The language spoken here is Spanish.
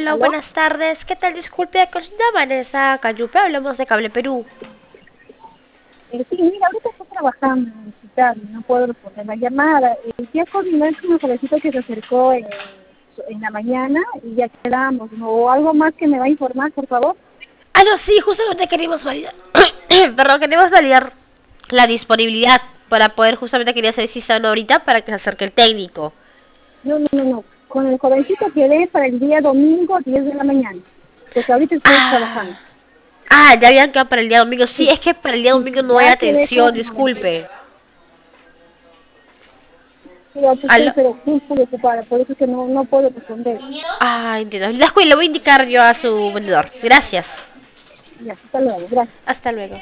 Hello, ¿Aló? buenas tardes. ¿Qué tal? Disculpe, con señora Vanessa Cayupe, hablamos de Cable Perú. Sí, mira, ahorita estoy trabajando en el hospital, no puedo responder la llamada. Ya coordiné con un jovencito que se acercó en la mañana y ya quedamos, ¿no? O algo más que me va a informar, por favor. Ah, no, sí, justamente queríamos validar. Perdón, queríamos validar la disponibilidad para poder, justamente quería saber si están ahorita para que se acerque el técnico. No. Con el jovencito quedé para el día domingo 10 de la mañana, porque ahorita estoy trabajando. Ah, ya habían quedado para el día domingo. Sí, Sí, es que para el día domingo sí, no hay ya quedé con atención, el jovencito. disculpe. Pero pues, estoy Aló. pero muy ocupada, por eso es que no puedo responder. Entiendo. Le voy a indicar yo a su vendedor. Gracias. Ya, hasta luego, gracias. Hasta luego.